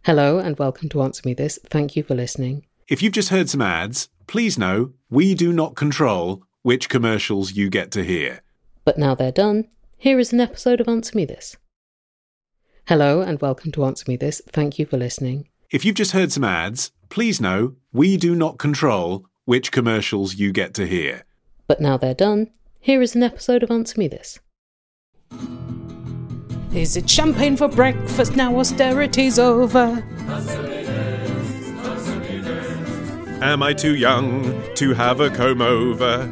Hello and welcome to Answer Me This. Thank you for listening. If you've just heard some ads, please know we do not control which commercials you get to hear. But now they're done, here is an episode of Answer Me This. Hello and welcome to Answer Me This. Thank you for listening. If you've just heard some ads, please know we do not control which commercials you get to hear. But now they're done, here is an episode of Answer Me This. Is it champagne for breakfast now austerity's over? Am I too young to have a comb over?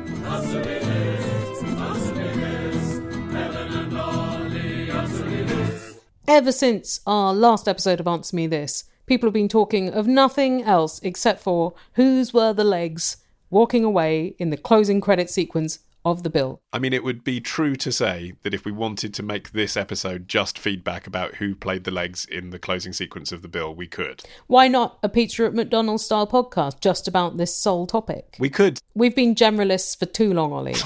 Ever since our last episode of Answer Me This, people have been talking of nothing else except for whose were the legs walking away in the closing credit sequence of the Bill. I mean, it would be true to say that if we wanted to make this episode just feedback about who played the legs in the closing sequence of the Bill, we could. Why not a Pizza at McDonald's style podcast just about this sole topic? We could. We've been generalists for too long, Ollie.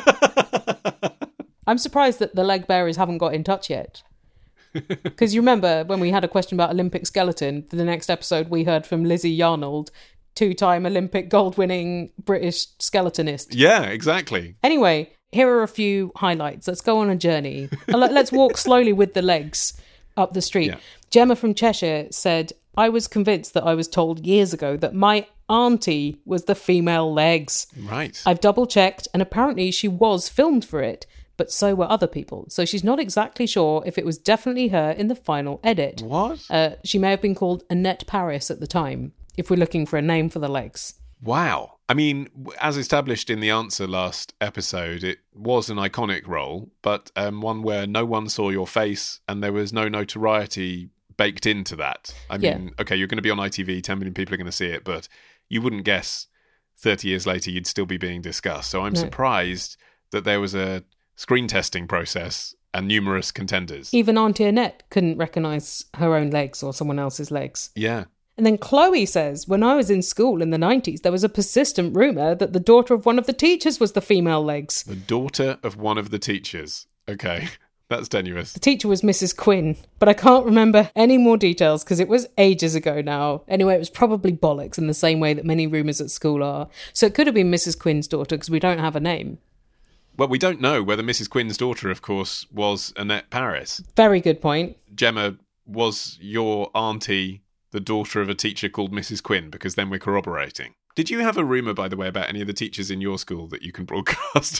I'm surprised that the leg bearers haven't got in touch yet. Because you remember when we had a question about Olympic skeleton, the next episode we heard from Lizzie Yarnold, two-time Olympic gold-winning British skeletonist. Yeah, exactly. Anyway, here are a few highlights. Let's go on a journey. Let's walk slowly with the legs up the street. Yeah. Gemma from Cheshire said, I was convinced that I was told years ago that my auntie was the female legs. Right. I've double-checked, and apparently she was filmed for it, but so were other people. So she's not exactly sure if it was definitely her in the final edit. What? She may have been called Annette Paris at the time, if we're looking for a name for the legs. Wow. I mean, as established in the answer last episode, it was an iconic role, but one where no one saw your face and there was no notoriety baked into that. I mean, okay, you're going to be on ITV, 10 million people are going to see it, but you wouldn't guess 30 years later you'd still be being discussed. So I'm surprised that there was a screen testing process and numerous contenders. Even Auntie Annette couldn't recognise her own legs or someone else's legs. Yeah. And then Chloe says, when I was in school in the 90s, there was a persistent rumour that the daughter of one of the teachers was the female legs. The daughter of one of the teachers. Okay, that's tenuous. The teacher was Mrs. Quinn, but I can't remember any more details because it was ages ago now. Anyway, it was probably bollocks in the same way that many rumours at school are. So it could have been Mrs. Quinn's daughter because we don't have a name. Well, we don't know whether Mrs. Quinn's daughter, of course, was Annette Paris. Very good point. Gemma, was your auntie the daughter of a teacher called Mrs. Quinn? Because then we're corroborating. Did you have a rumour, by the way, about any of the teachers in your school that you can broadcast?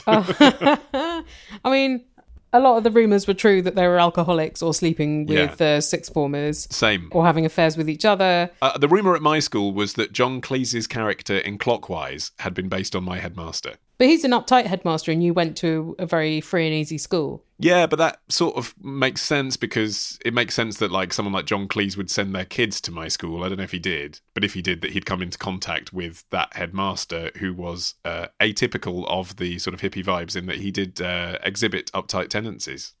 I mean, a lot of the rumours were true that they were alcoholics or sleeping with sixth formers. Same. Or having affairs with each other. The rumour at my school was that John Cleese's character in Clockwise had been based on my headmaster. But he's an uptight headmaster and you went to a very free and easy school. Yeah, but that sort of makes sense because it makes sense that like someone like John Cleese would send their kids to my school. I don't know if he did, but if he did, that he'd come into contact with that headmaster who was atypical of the sort of hippie vibes in that he did exhibit uptight tendencies.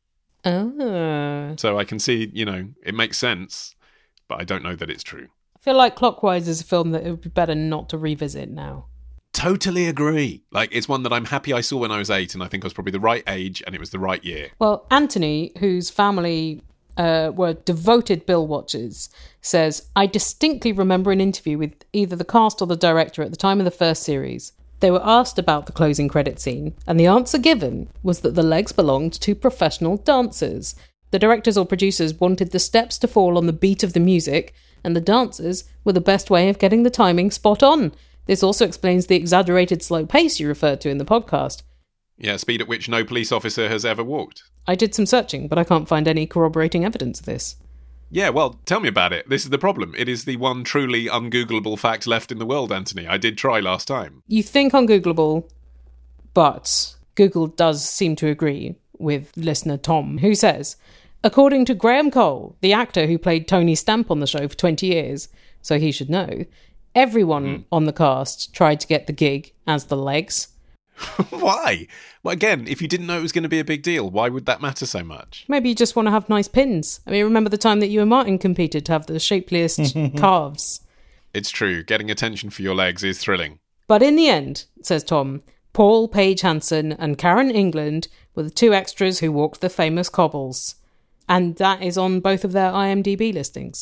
Oh. So I can see, it makes sense, but I don't know that it's true. I feel like Clockwise is a film that it would be better not to revisit now. Totally agree. Like, it's one that I'm happy I saw when I was 8, and I think I was probably the right age, and it was the right year. Well, Anthony, whose family were devoted Bill watchers, says, I distinctly remember an interview with either the cast or the director at the time of the first series. They were asked about the closing credit scene, and the answer given was that the legs belonged to professional dancers. The directors or producers wanted the steps to fall on the beat of the music, and the dancers were the best way of getting the timing spot on. This also explains the exaggerated slow pace you referred to in the podcast. Yeah, speed at which no police officer has ever walked. I did some searching, but I can't find any corroborating evidence of this. Yeah, well, tell me about it. This is the problem. It is the one truly ungoogleable fact left in the world, Anthony. I did try last time. You think ungoogleable, but Google does seem to agree with listener Tom, who says, according to Graham Cole, the actor who played Tony Stamp on the show for 20 years, so he should know, everyone on the cast tried to get the gig as the legs. Why? Well, again, if you didn't know it was going to be a big deal, why would that matter so much? Maybe you just want to have nice pins. I mean, remember the time that you and Martin competed to have the shapeliest calves? It's true. Getting attention for your legs is thrilling. But in the end, says Tom, Paul Page Hansen and Karen England were the two extras who walked the famous cobbles. And that is on both of their IMDb listings.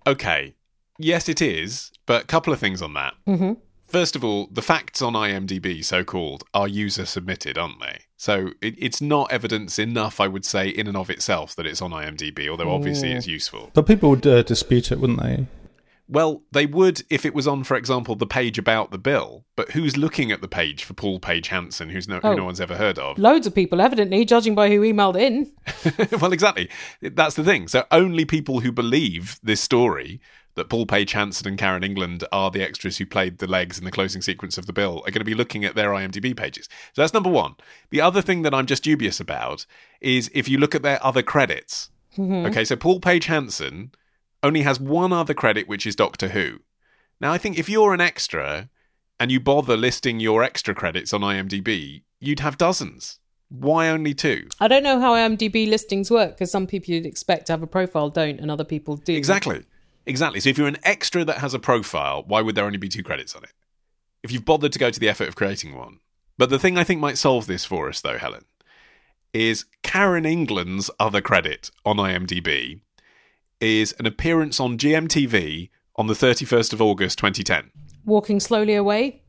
okay, yes, it is, but a couple of things on that. Mm-hmm. First of all, the facts on IMDb, so-called, are user-submitted, aren't they? So it's not evidence enough, I would say, in and of itself that it's on IMDb, although obviously it's useful. But people would dispute it, wouldn't they? Well, they would if it was on, for example, the page about the bill. But who's looking at the page for Paul Page Hansen, who no one's ever heard of? Loads of people, evidently, judging by who emailed in. Well, exactly. That's the thing. So only people who believe this story, that Paul Page Hansen and Karen England are the extras who played the legs in the closing sequence of the bill, are going to be looking at their IMDb pages. So that's number one. The other thing that I'm just dubious about is if you look at their other credits. Mm-hmm. Okay, so Paul Page Hansen only has one other credit, which is Doctor Who. Now, I think if you're an extra and you bother listing your extra credits on IMDb, you'd have dozens. Why only two? I don't know how IMDb listings work, because some people you'd expect to have a profile don't, and other people do. Exactly. So if you're an extra that has a profile, why would there only be 2 credits on it? If you've bothered to go to the effort of creating one. But the thing I think might solve this for us, though, Helen, is Karen England's other credit on IMDb is an appearance on GMTV on the 31st of August 2010. Walking slowly away?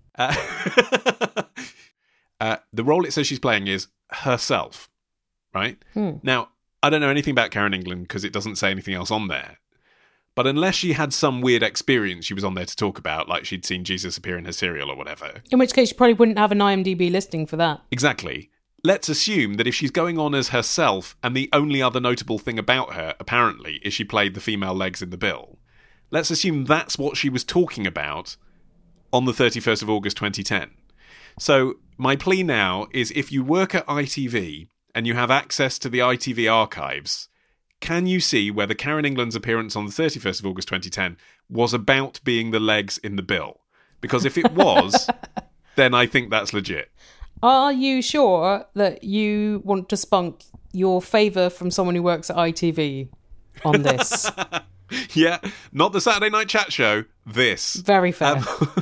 The role it says she's playing is herself, right? Now, I don't know anything about Karen England because it doesn't say anything else on there. But unless she had some weird experience she was on there to talk about, like she'd seen Jesus appear in her cereal or whatever. In which case, you probably wouldn't have an IMDb listing for that. Exactly. Let's assume that if she's going on as herself, and the only other notable thing about her, apparently, is she played the female legs in the bill, let's assume that's what she was talking about on the 31st of August 2010. So my plea now is if you work at ITV and you have access to the ITV archives, can you see whether Karen England's appearance on the 31st of August 2010 was about being the legs in the bill? Because if it was, then I think that's legit. Are you sure that you want to spunk your favour from someone who works at ITV on this? Yeah, not the Saturday Night Chat Show, this. Very fair.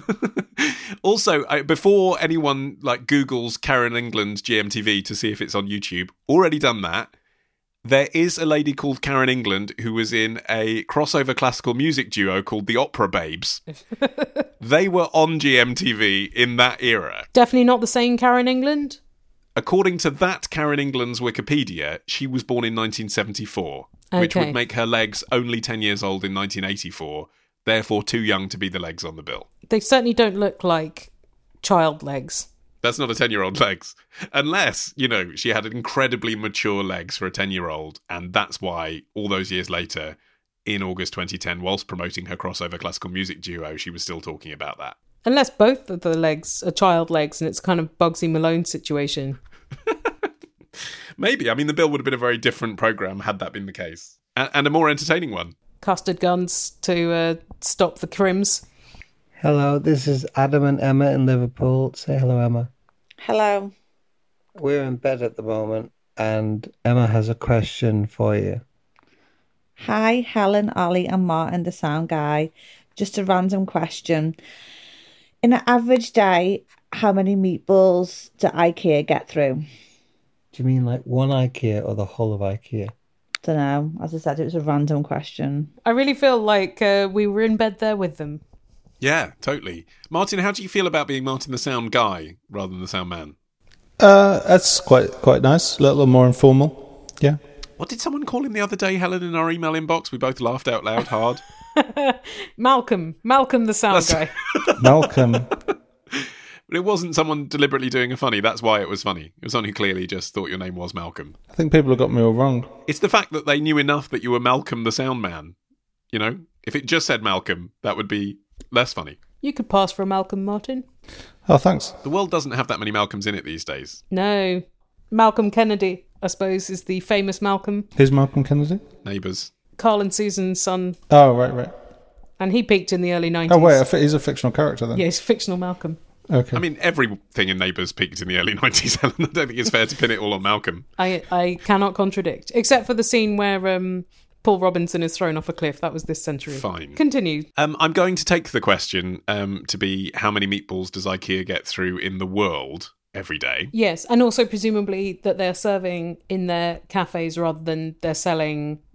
Also, before anyone Googles Karen England GMTV to see if it's on YouTube, already done that. There is a lady called Karen England who was in a crossover classical music duo called the Opera Babes. They were on GMTV in that era. Definitely not the same Karen England? According to that Karen England's Wikipedia, she was born in 1974, which would make her legs only 10 years old in 1984, therefore too young to be the legs on the bill. They certainly don't look like child legs. That's not a 10-year-old legs. Unless, she had incredibly mature legs for a 10-year-old, and that's why, all those years later, in August 2010, whilst promoting her crossover classical music duo, she was still talking about that. Unless both of the legs are child legs, and it's kind of Bugsy Malone situation. Maybe. I mean, the bill would have been a very different programme had that been the case. And a more entertaining one. Custard guns to stop the crims. Hello, this is Adam and Emma in Liverpool. Say hello, Emma. Hello. We're in bed at the moment, and Emma has a question for you. Hi, Helen, Ollie and Martin, the sound guy. Just a random question. In an average day, how many meatballs do IKEA get through? Do you mean like one IKEA or the whole of IKEA? Don't know. As I said, it was a random question. I really feel like we were in bed there with them. Yeah, totally. Martin, how do you feel about being Martin the sound guy rather than the sound man? That's quite nice. A little more informal. Yeah. What did someone call him the other day, Helen, in our email inbox? We both laughed out loud hard. Malcolm the sound guy. Malcolm. But it wasn't someone deliberately doing a funny. That's why it was funny. It was someone who clearly just thought your name was Malcolm. I think people have got me all wrong. It's the fact that they knew enough that you were Malcolm the sound man. If it just said Malcolm, that would be less funny. You could pass for a Malcolm, Martin. Oh, thanks. The world doesn't have that many Malcolms in it these days. No. Malcolm Kennedy, I suppose, is the famous Malcolm. Who's Malcolm Kennedy? Neighbours. Carl and Susan's son. Oh, right. And he peaked in the early 90s. Oh, wait, he's a fictional character then? Yeah, he's fictional Malcolm. Okay. I mean, everything in Neighbours peaked in the early 90s, Helen. I don't think it's fair to pin it all on Malcolm. I cannot contradict. Except for the scene where Paul Robinson is thrown off a cliff. That was this century. Fine. Continue. I'm going to take the question to be how many meatballs does IKEA get through in the world every day? Yes, and also presumably that they're serving in their cafes rather than they're selling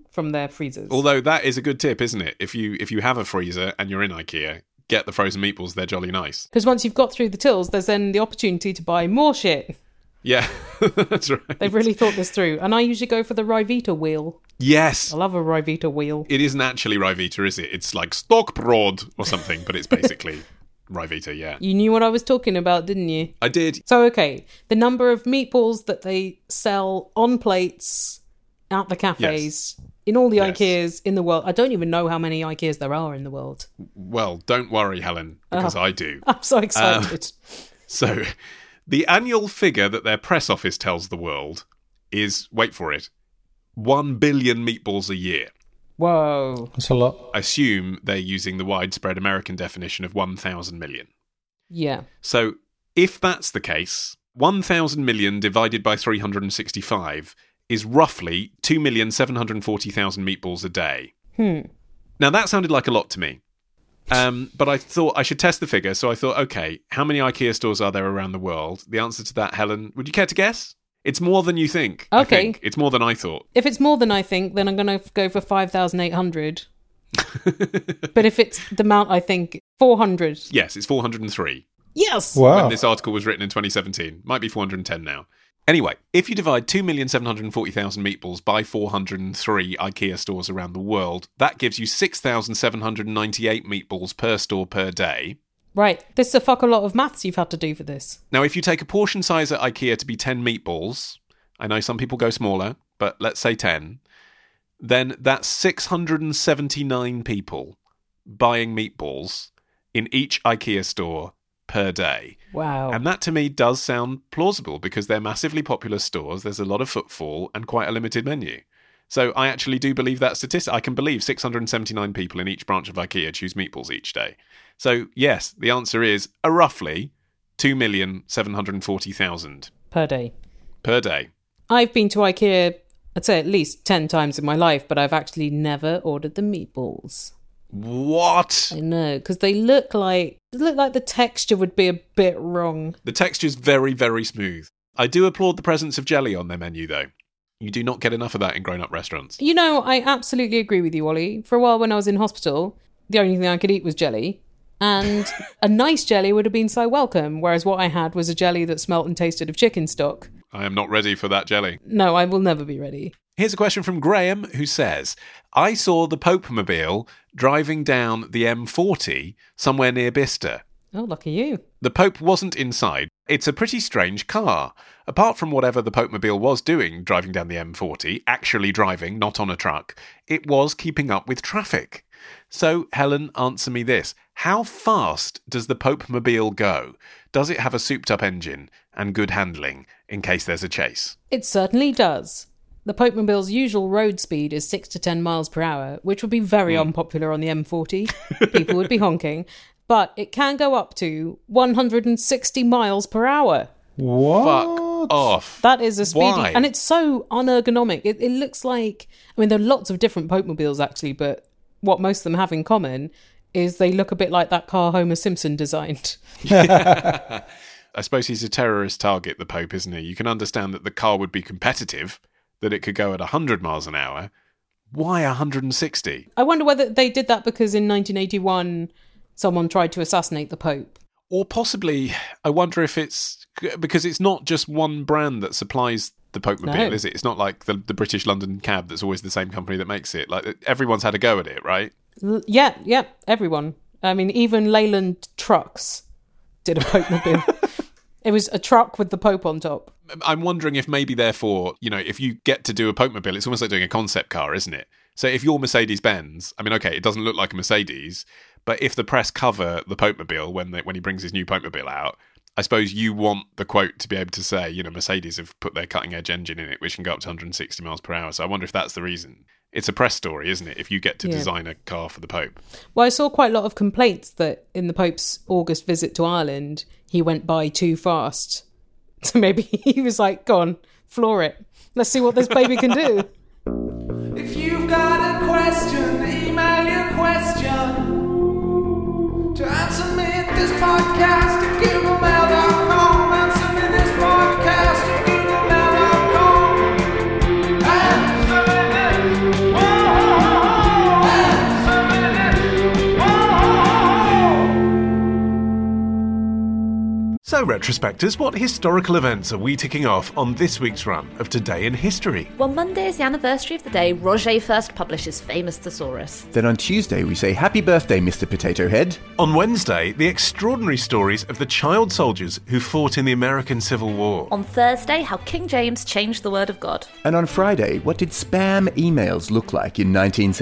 from their freezers. Although that is a good tip, isn't it? If you have a freezer and you're in IKEA, get the frozen meatballs. They're jolly nice. Because once you've got through the tills, there's then the opportunity to buy more shit. Yeah, that's right. They've really thought this through. And I usually go for the Ryvita wheel. Yes. I love a Ryvita wheel. It isn't actually Ryvita, is it? It's like Stockbrod or something, but it's basically Ryvita, yeah. You knew what I was talking about, didn't you? I did. So, okay, the number of meatballs that they sell on plates at the cafes, in all the IKEAs in the world. I don't even know how many IKEAs there are in the world. Well, don't worry, Helen, because I do. I'm so excited. So, the annual figure that their press office tells the world is, wait for it, 1 billion meatballs a year. Whoa. That's a lot. I assume they're using the widespread American definition of 1,000 million. Yeah. So, if that's the case, 1,000 million divided by 365 is roughly 2,740,000 meatballs a day. Now, that sounded like a lot to me. But I thought I should test the figure, so I thought, okay, how many IKEA stores are there around the world? The answer to that, Helen, would you care to guess? It's more than you think. Okay. I think. It's more than I thought. If it's more than I think, then I'm going to go for 5,800. But if it's the amount I think, 400. Yes, it's 403. Yes! Wow. When this article was written in 2017. Might be 410 now. Anyway, if you divide 2,740,000 meatballs by 403 IKEA stores around the world, that gives you 6,798 meatballs per store per day. Right. This is a fuck a lot of maths you've had to do for this. Now, if you take a portion size at IKEA to be 10 meatballs, I know some people go smaller, but let's say 10, then that's 679 people buying meatballs in each IKEA store per day. Wow. And that to me does sound plausible because they're massively popular stores, there's a lot of footfall and quite a limited menu. So I actually do believe that statistic. I can believe 679 people in each branch of IKEA choose meatballs each day. So yes, the answer is a roughly 2,740,000 per day. Per day. I've been to IKEA, I'd say at least 10 times in my life, but I've actually never ordered the meatballs. What? I know, because they look like the texture would be a bit wrong. The texture's very, very smooth. I do applaud the presence of jelly on their menu, though. You do not get enough of that in grown-up restaurants. You know, I absolutely agree with you, Ollie. For a while when I was in hospital, the only thing I could eat was jelly. And a nice jelly would have been so welcome, whereas what I had was a jelly that smelt and tasted of chicken stock. I am not ready for that jelly. No, I will never be ready. Here's a question from Graham, who says, I saw the Pope-mobile driving down the M40 somewhere near Bicester. Oh, lucky you. The Pope wasn't inside. It's a pretty strange car. Apart from whatever the Pope-mobile was doing driving down the M40, actually driving, not on a truck, it was keeping up with traffic. So, Helen, answer me this. How fast does the Pope-mobile go? Does it have a souped-up engine and good handling in case there's a chase? It certainly does. The Pope-mobile's usual road speed is 6 to 10 miles per hour, which would be very unpopular on the M40. People would be honking. But it can go up to 160 miles per hour. What? Fuck off. That is a speedy... Why? And it's so unergonomic. It looks like... I mean, there are lots of different Pope-mobiles, actually, but what most of them have in common is they look a bit like that car Homer Simpson designed. I suppose he's a terrorist target, the Pope, isn't he? You can understand that the car would be competitive, that it could go at 100 miles an hour. Why 160? I wonder whether they did that because in 1981 someone tried to assassinate the Pope. Or possibly, I wonder if it's... Because it's not just one brand that supplies the Pope-mobile, No. is it? It's not like the British London cab that's always the same company that makes it. Like, everyone's had a go at it, right? Yeah, everyone. I mean, even Leyland Trucks did a Pope-mobile. It was a truck with the Pope on top. I'm wondering if maybe, therefore, you know, if you get to do a Pope-mobile, it's almost like doing a concept car, isn't it? So if you're Mercedes-Benz, I mean, okay, it doesn't look like a Mercedes, but if the press cover the Pope-mobile when he brings his new Pope-mobile out, I suppose you want the quote to be able to say, you know, Mercedes have put their cutting-edge engine in it, which can go up to 160 miles per hour. So I wonder if that's the reason. It's a press story, isn't it, if you get to design a car for the Pope? Well, I saw quite a lot of complaints that in the Pope's August visit to Ireland, he went by too fast. So maybe he was like, go on, floor it. Let's see what this baby can do. If you've got a question, email your question to answer me at this podcast at googlemail.com. Answer me this podcast at googlemail.com. Answer me this. Whoa. So, retrospectors, what historical events are we ticking off on this week's run of Today in History? Well, Monday is the anniversary of the day Roger first published his famous Thesaurus. Then on Tuesday we say happy birthday, Mr. Potato Head. On Wednesday, the extraordinary stories of the child soldiers who fought in the American Civil War. On Thursday, how King James changed the word of God. And on Friday, what did spam emails look like in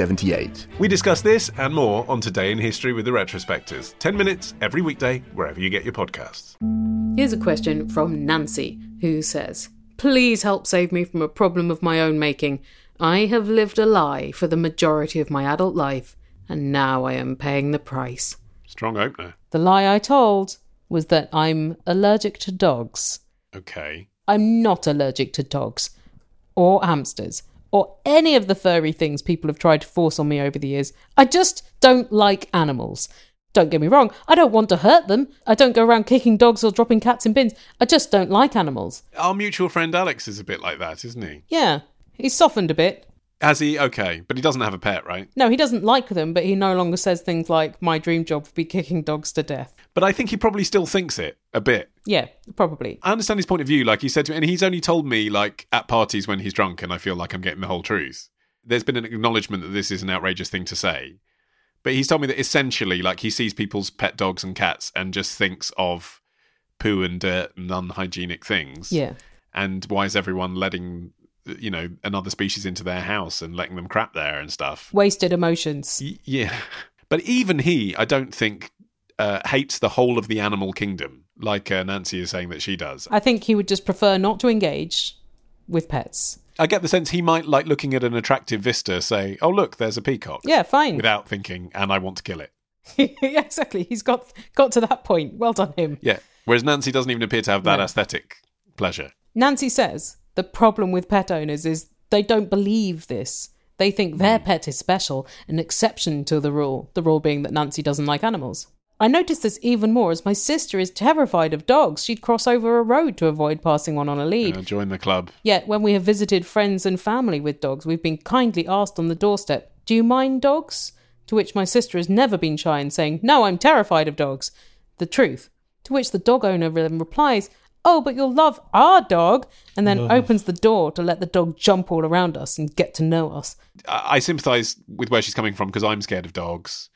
1978? We discuss this and more on Today in History with the retrospectors. 10 minutes every weekday, wherever you get your podcasts. Here's a question from Nancy, who says, "Please help save me from a problem of my own making. I have lived a lie for the majority of my adult life, and now I am paying the price." Strong opener. The lie I told was that I'm allergic to dogs. Okay. I'm not allergic to dogs, or hamsters, or any of the furry things people have tried to force on me over the years. I just don't like animals. Don't get me wrong, I don't want to hurt them. I don't go around kicking dogs or dropping cats in bins. I just don't like animals. Our mutual friend Alex is a bit like that, isn't he? Yeah, he's softened a bit. Has he? Okay, but he doesn't have a pet, right? No, he doesn't like them, but he no longer says things like, my dream job would be kicking dogs to death. But I think he probably still thinks it a bit. Yeah, probably. I understand his point of view. Like he said to me, and he's only told me like at parties when he's drunk and I feel like I'm getting the whole truth. There's been an acknowledgement that this is an outrageous thing to say. But he's told me that essentially, like, he sees people's pet dogs and cats and just thinks of poo and dirt and unhygienic things. Yeah. And why is everyone letting, you know, another species into their house and letting them crap there and stuff? Wasted emotions. Yeah. But even he, I don't think, hates the whole of the animal kingdom, like Nancy is saying that she does. I think he would just prefer not to engage with pets. I get the sense he might, like looking at an attractive vista, say, oh, look, there's a peacock. Yeah, fine. Without thinking, and I want to kill it. Yeah, exactly. He's got to that point. Well done, him. Yeah. Whereas Nancy doesn't even appear to have that aesthetic pleasure. Nancy says the problem with pet owners is they don't believe this. They think their pet is special, an exception to the rule being that Nancy doesn't like animals. I noticed this even more as my sister is terrified of dogs. She'd cross over a road to avoid passing one on a lead. Join the club. Yet, when we have visited friends and family with dogs, we've been kindly asked on the doorstep, "Do you mind dogs?" To which my sister has never been shy in saying, "No, I'm terrified of dogs." The truth. To which the dog owner then replies, "Oh, but you'll love our dog," and then opens the door to let the dog jump all around us and get to know us. I sympathise with where she's coming from because I'm scared of dogs.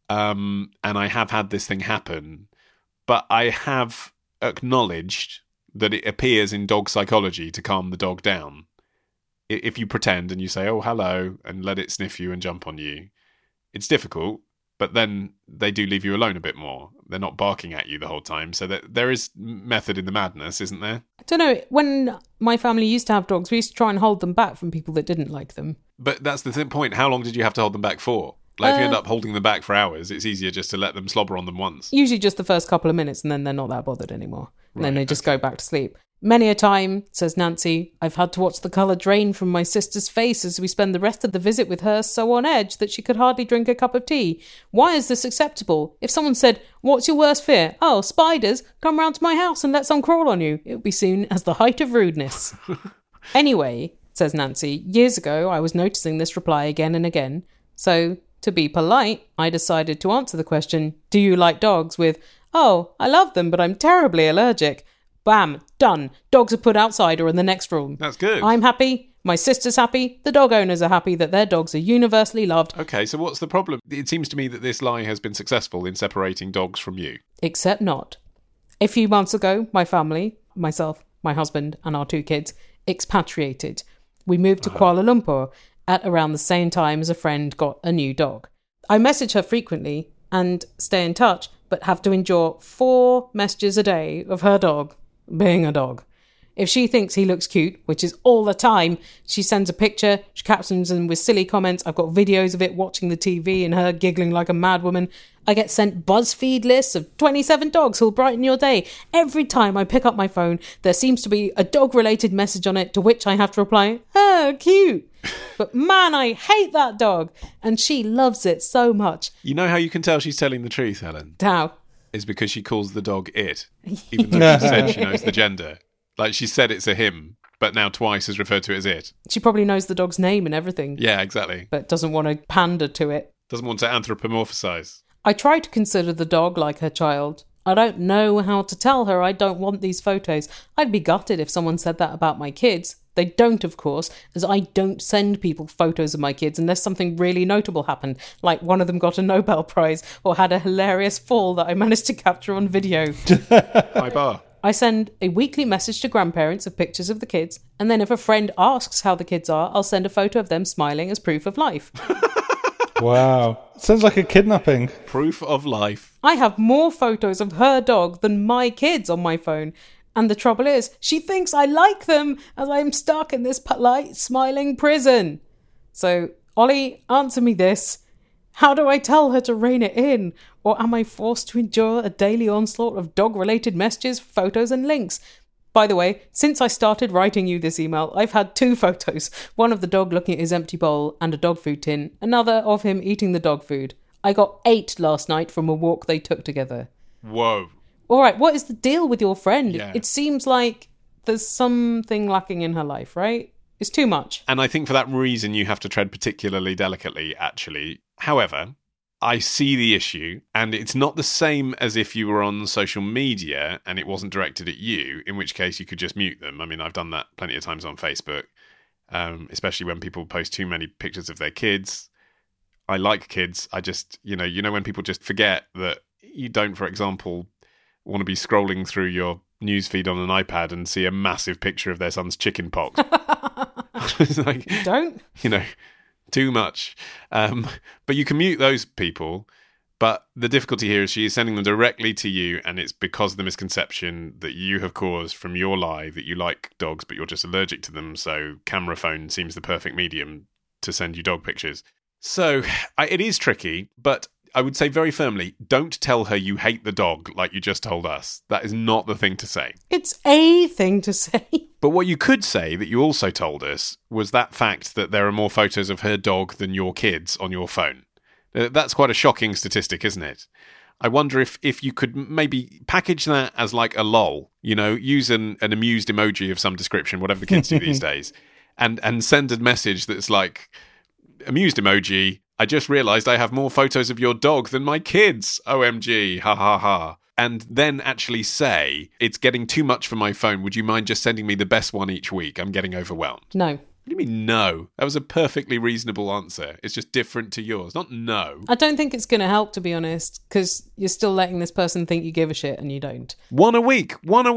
And I have had this thing happen, but I have acknowledged that it appears in dog psychology to calm the dog down. If you pretend and you say, oh, hello, and let it sniff you and jump on you, it's difficult, but then they do leave you alone a bit more. They're not barking at you the whole time, so that there is method in the madness, isn't there? I don't know, when my family used to have dogs, we used to try and hold them back from people that didn't like them. But that's the point. How long did you have to hold them back for? Like, if you end up holding them back for hours, it's easier just to let them slobber on them once. Usually just the first couple of minutes, and then they're not that bothered anymore. And then they just go back to sleep. Many a time, says Nancy, I've had to watch the colour drain from my sister's face as we spend the rest of the visit with her so on edge that she could hardly drink a cup of tea. Why is this acceptable? If someone said, what's your worst fear? Oh, spiders, come round to my house and let some crawl on you. It would be seen as the height of rudeness. Anyway, says Nancy, years ago I was noticing this reply again and again. So, to be polite, I decided to answer the question, do you like dogs? With, oh, I love them, but I'm terribly allergic. Bam, done. Dogs are put outside or in the next room. That's good. I'm happy. My sister's happy. The dog owners are happy that their dogs are universally loved. Okay, so what's the problem? It seems to me that this lie has been successful in separating dogs from you. Except not. A few months ago, my family, myself, my husband, and our 2 kids, expatriated. We moved to Kuala Lumpur at around the same time as a friend got a new dog. I message her frequently and stay in touch, but have to endure 4 messages a day of her dog being a dog. If she thinks he looks cute, which is all the time, she sends a picture, she captions them with silly comments. I've got videos of it watching the TV and her giggling like a madwoman. I get sent BuzzFeed lists of 27 dogs who'll brighten your day. Every time I pick up my phone, there seems to be a dog-related message on it to which I have to reply, oh, cute. But man, I hate that dog. And she loves it so much. You know how you can tell she's telling the truth, Helen? How? Is because she calls the dog it, even though she said she knows the gender. Like, she said it's a him, but now twice has referred to it as it. She probably knows the dog's name and everything. Yeah, exactly. But doesn't want to pander to it. Doesn't want to anthropomorphise. I try to consider the dog like her child. I don't know how to tell her I don't want these photos. I'd be gutted if someone said that about my kids. They don't, of course, as I don't send people photos of my kids unless something really notable happened, like one of them got a Nobel Prize or had a hilarious fall that I managed to capture on video. High bar. I send a weekly message to grandparents of pictures of the kids, and then if a friend asks how the kids are, I'll send a photo of them smiling as proof of life. Wow. Sounds like a kidnapping. Proof of life. I have more photos of her dog than my kids on my phone. And the trouble is, she thinks I like them as I'm stuck in this polite, smiling prison. So, Ollie, answer me this. How do I tell her to rein it in? Or am I forced to endure a daily onslaught of dog-related messages, photos and links? By the way, since I started writing you this email, I've had 2 photos. One of the dog looking at his empty bowl and a dog food tin. Another of him eating the dog food. I got 8 last night from a walk they took together. Whoa. All right, what is the deal with your friend? Yeah. It seems like there's something lacking in her life, right? It's too much. And I think for that reason, you have to tread particularly delicately, actually. However, I see the issue, and it's not the same as if you were on social media and it wasn't directed at you, in which case you could just mute them. I mean, I've done that plenty of times on Facebook, especially when people post too many pictures of their kids. I like kids. I just, you know when people just forget that you don't, for example, want to be scrolling through your newsfeed on an iPad and see a massive picture of their son's chicken pox. It's like, Don't? Too much. But you can mute those people. But the difficulty here is she is sending them directly to you, and it's because of the misconception that you have caused from your lie that you like dogs, but you're just allergic to them. So camera phone seems the perfect medium to send you dog pictures. So it is tricky, but I would say very firmly, don't tell her you hate the dog like you just told us. That is not the thing to say. It's a thing to say. But what you could say that you also told us was that fact that there are more photos of her dog than your kids on your phone. That's quite a shocking statistic, isn't it? I wonder if you could maybe package that as like a lol, use an amused emoji of some description, whatever the kids do these days, and send a message that's like, amused emoji, I just realised I have more photos of your dog than my kids. OMG, ha ha ha. And then actually say, it's getting too much for my phone. Would you mind just sending me the best one each week? I'm getting overwhelmed. No. What do you mean no? That was a perfectly reasonable answer. It's just different to yours, not no. I don't think it's going to help, to be honest, because you're still letting this person think you give a shit and you don't. One a week.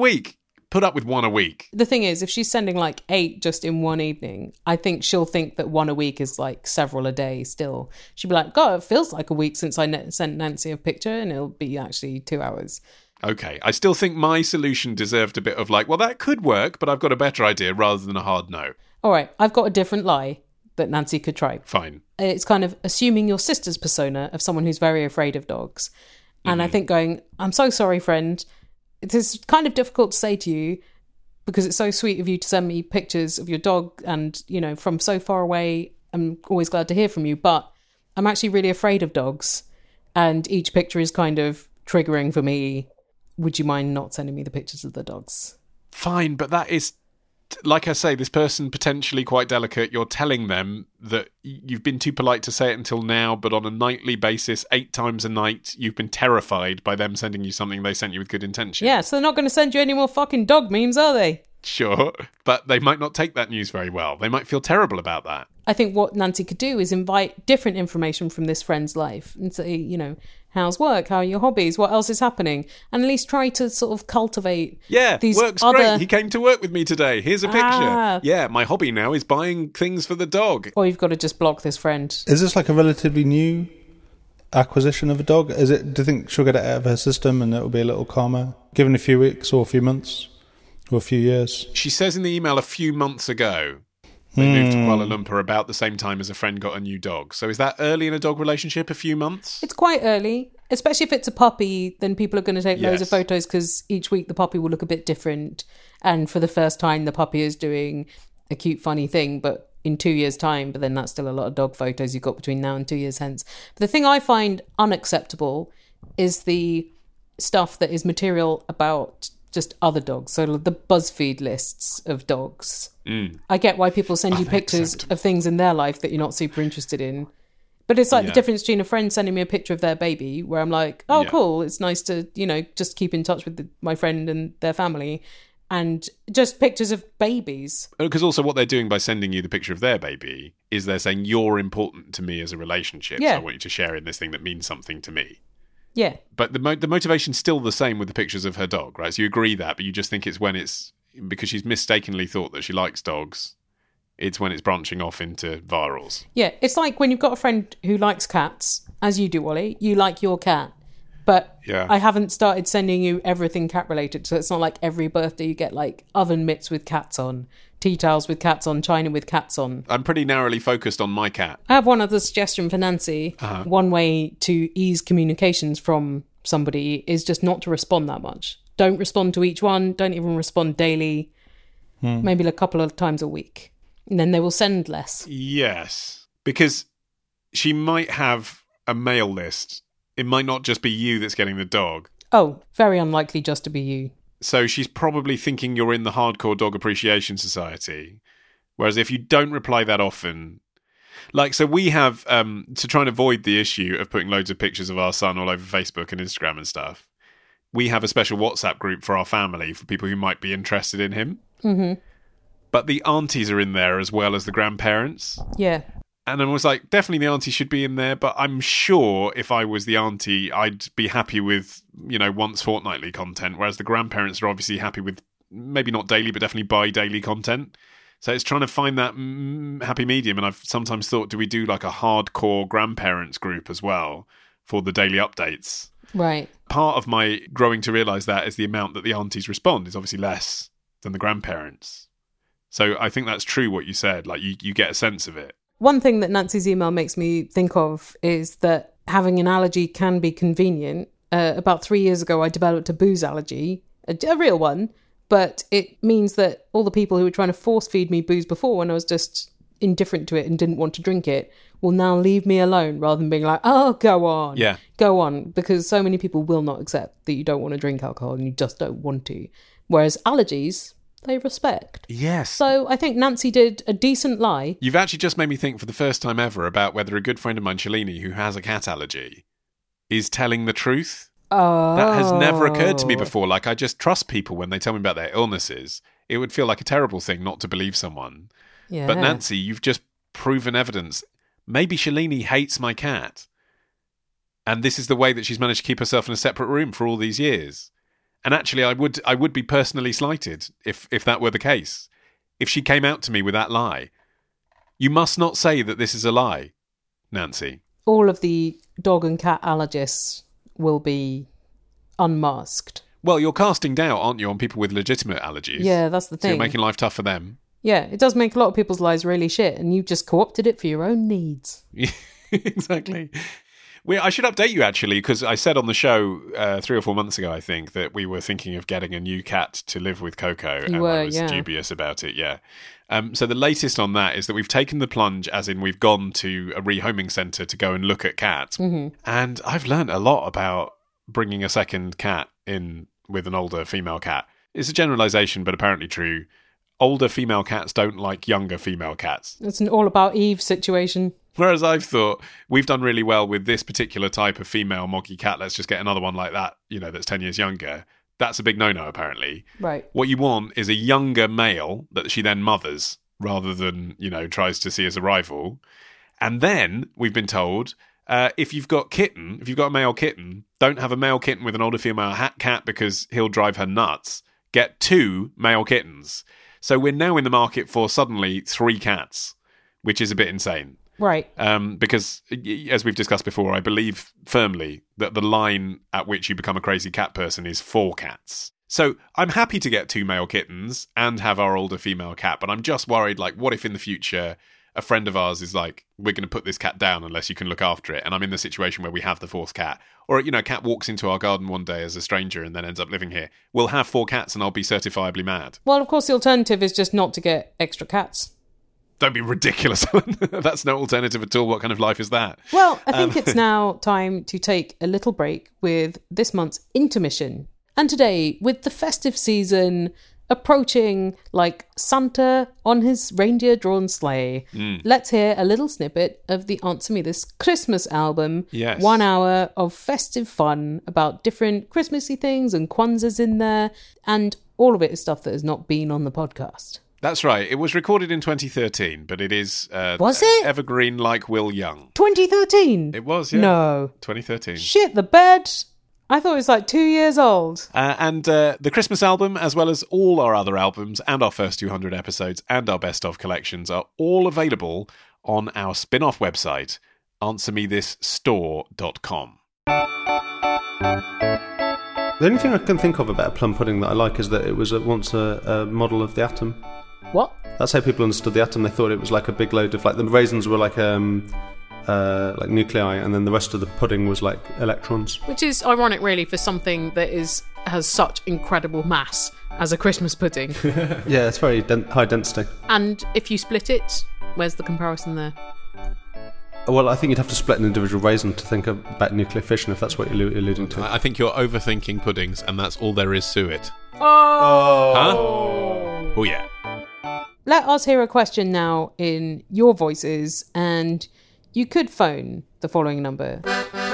Put up with one a week. The thing is, if she's sending like 8 just in one evening, I think she'll think that 1 a week is like several a day still. She'll be like, God, it feels like a week since I sent Nancy a picture, and it'll be actually 2 hours. Okay, I still think my solution deserved a bit of like, well, that could work, but I've got a better idea rather than a hard no. All right, I've got a different lie that Nancy could try. Fine. It's kind of assuming your sister's persona of someone who's very afraid of dogs. And I think going, I'm so sorry, friend. It is kind of difficult to say to you because it's so sweet of you to send me pictures of your dog and, from so far away. I'm always glad to hear from you, but I'm actually really afraid of dogs. And each picture is kind of triggering for me. Would you mind not sending me the pictures of the dogs? Fine, but that is, like I say, this person potentially quite delicate. You're telling them that you've been too polite to say it until now, but on a nightly basis, 8 times a night, you've been terrified by them sending you something they sent you with good intention. Yeah, so they're not going to send you any more fucking dog memes, are they? Sure, but they might not take that news very well. They might feel terrible about that. I think what Nancy could do is invite different information from this friend's life and say, how's work? How are your hobbies? What else is happening? And at least try to sort of cultivate these work's other... great. He came to work with me today. Here's a picture. Yeah, my hobby now is buying things for the dog. Or you've got to just block this friend. Is this like a relatively new acquisition of a dog? Do you think she'll get it out of her system and it'll be a little calmer? Given a few weeks or a few months or a few years? She says in the email a few months ago they moved to Kuala Lumpur about the same time as a friend got a new dog. So is that early in a dog relationship, a few months? It's quite early, especially if it's a puppy. Then people are going to take loads of photos because each week the puppy will look a bit different. And for the first time, the puppy is doing a cute, funny thing, but in 2 years' time. But then that's still a lot of dog photos you've got between now and 2 years hence. But the thing I find unacceptable is the stuff that is material about just other dogs. So the BuzzFeed lists of dogs. I get why people send you pictures of things in their life that you're not super interested in. But it's like the Yeah. difference between a friend sending me a picture of their baby, where I'm like, oh, Yeah. cool, it's nice to, just keep in touch with my friend and their family, and just pictures of babies. Because also what they're doing by sending you the picture of their baby is they're saying, you're important to me as a relationship, so Yeah. I want you to share in this thing that means something to me. Yeah. But the motivation's still the same with the pictures of her dog, right? So you agree that, but you just think it's when it's... Because she's mistakenly thought that she likes dogs, it's when it's branching off into virals. Yeah, it's like when you've got a friend who likes cats, as you do, Ollie, you like your cat. But Yeah. I haven't started sending you everything cat related, so it's not like every birthday you get like oven mitts with cats on, tea towels with cats on, china with cats on. I'm pretty narrowly focused on my cat. I have one other suggestion for Nancy. Uh-huh. One way to ease communications from somebody is just not to respond that much. Don't respond to each one. Don't even respond daily. Maybe a couple of times a week. And then they will send less. Yes. Because she might have a mail list. It might not just be you that's getting the dog. Oh, very unlikely just to be you. So she's probably thinking you're in the Hardcore Dog Appreciation Society. Whereas if you don't reply that often... Like, so we have, to try and avoid the issue of putting loads of pictures of our son all over Facebook and Instagram and stuff, we have a special WhatsApp group for our family for people who might be interested in him. Mm-hmm. But the aunties are in there as well as the grandparents. Yeah. And I was like, definitely the auntie should be in there, but I'm sure if I was the auntie, I'd be happy with, once fortnightly content, whereas the grandparents are obviously happy with maybe not daily, but definitely bi-daily content. So it's trying to find that happy medium, and I've sometimes thought, do we do like a hardcore grandparents group as well for the daily updates? Right. Part of my growing to realise that is the amount that the aunties respond is obviously less than the grandparents. So I think that's true what you said, like you get a sense of it. One thing that Nancy's email makes me think of is that having an allergy can be convenient. About 3 years ago, I developed a booze allergy, a real one, but it means that all the people who were trying to force feed me booze before when I was just indifferent to it and didn't want to drink it will now leave me alone rather than being like, oh, go on. Yeah. Go on. Because so many people will not accept that you don't want to drink alcohol and you just don't want to. Whereas allergies, they respect. Yes. So I think Nancy did a decent lie. You've actually just made me think for the first time ever about whether a good friend of mine, Shalini, who has a cat allergy, is telling the truth. Oh. That has never occurred to me before. Like, I just trust people when they tell me about their illnesses. It would feel like a terrible thing not to believe someone. Yeah. But Nancy, you've just proven evidence. Maybe Shalini hates my cat. And this is the way that she's managed to keep herself in a separate room for all these years. And actually, I would be personally slighted if that were the case. If she came out to me with that lie. You must not say that this is a lie, Nancy. All of the dog and cat allergists will be unmasked. Well, you're casting doubt, aren't you, on people with legitimate allergies? Yeah, that's the So thing. you're making life tough for them. Yeah, it does make a lot of people's lives really shit, and you've just co-opted it for your own needs. Exactly. I should update you, actually, because I said on the show 3 or 4 months ago, I think, that we were thinking of getting a new cat to live with Coco. You were, I was yeah. dubious about it, yeah. So the latest on that is that we've taken the plunge, as in we've gone to a rehoming centre to go and look at cats. Mm-hmm. And I've learnt a lot about bringing a second cat in with an older female cat. It's a generalisation, but apparently true. Older female cats don't like younger female cats. It's an all about Eve situation. Whereas I've thought, we've done really well with this particular type of female moggy cat. Let's just get another one like that, that's 10 years younger. That's a big no-no, apparently. Right. What you want is a younger male that she then mothers rather than, tries to see as a rival. And then, we've been told, if you've got a male kitten, don't have a male kitten with an older female cat because he'll drive her nuts. Get 2 male kittens. So we're now in the market for suddenly 3 cats, which is a bit insane. Right. Because, as we've discussed before, I believe firmly that the line at which you become a crazy cat person is 4 cats. So I'm happy to get 2 male kittens and have our older female cat, but I'm just worried, what if in the future a friend of ours is like, we're going to put this cat down unless you can look after it, and I'm in the situation where we have the 4th cat. Or, a cat walks into our garden one day as a stranger and then ends up living here. We'll have 4 cats and I'll be certifiably mad. Well, of course, the alternative is just not to get extra cats. Don't be ridiculous. That's no alternative at all. What kind of life is that? Well, I think it's now time to take a little break with this month's intermission. And today, with the festive season approaching like Santa on his reindeer-drawn sleigh. Let's hear a little snippet of the Answer Me This Christmas album. Yes. 1 hour of festive fun about different Christmassy things, and Kwanzaa's in there, and all of it is stuff that has not been on the podcast. That's right. It was recorded in 2013, but it is Was it? evergreen like Will Young. 2013? It was, yeah. No. 2013. Shit, the bed. I thought it was like 2 years old. And the Christmas album, as well as all our other albums and our first 200 episodes and our best of collections, are all available on our spin-off website, answermethisstore.com. The only thing I can think of about a plum pudding that I like is that it was once a model of the atom. What? That's how people understood the atom. They thought it was like a big load of, like, the raisins were like nuclei, and then the rest of the pudding was like electrons. Which is ironic, really, for something that has such incredible mass as a Christmas pudding. Yeah, it's very high density. And if you split it, where's the comparison there? Well, I think you'd have to split an individual raisin to think about nuclear fission, if that's what you're alluding to. I think you're overthinking puddings, and that's all there is to it. Oh! Huh? Oh, yeah. Let us hear a question now in your voices, and you could phone the following number.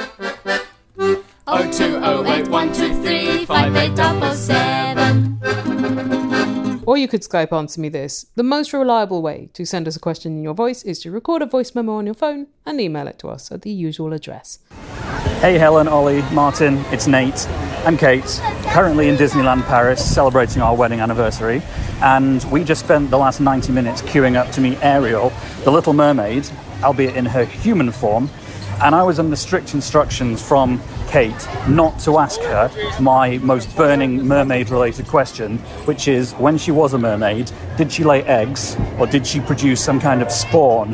02081235877. Or you could Skype Answer Me This. The most reliable way to send us a question in your voice is to record a voice memo on your phone and email it to us at the usual address. Hey Helen, Ollie, Martin, it's Nate. I'm Kate, currently in Disneyland Paris celebrating our wedding anniversary, and we just spent the last 90 minutes queuing up to meet Ariel, the Little Mermaid, albeit in her human form, and I was under strict instructions from Kate not to ask her my most burning mermaid-related question, which is, when she was a mermaid, did she lay eggs or did she produce some kind of spawn?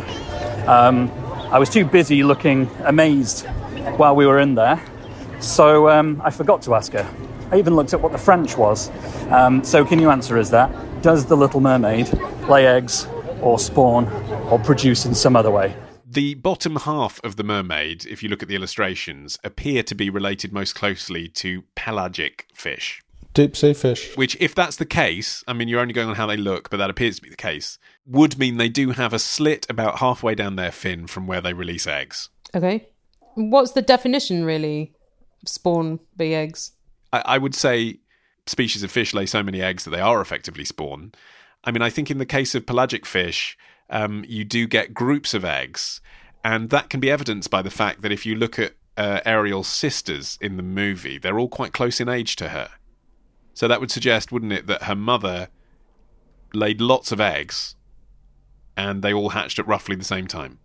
I was too busy looking amazed while we were in there, so I forgot to ask her. I even looked at what the French was. So can you answer us that? Does the Little Mermaid lay eggs or spawn or produce in some other way? The bottom half of the mermaid, if you look at the illustrations, appear to be related most closely to pelagic fish. Deep sea fish. Which, if that's the case, I mean, you're only going on how they look, but that appears to be the case, would mean they do have a slit about halfway down their fin from where they release eggs. Okay. What's the definition, really? Spawn, be eggs? I would say species of fish lay so many eggs that they are effectively spawn. I mean, I think in the case of pelagic fish, you do get groups of eggs, and that can be evidenced by the fact that if you look at Ariel's sisters in the movie, they're all quite close in age to her. So that would suggest, wouldn't it, that her mother laid lots of eggs, and they all hatched at roughly the same time.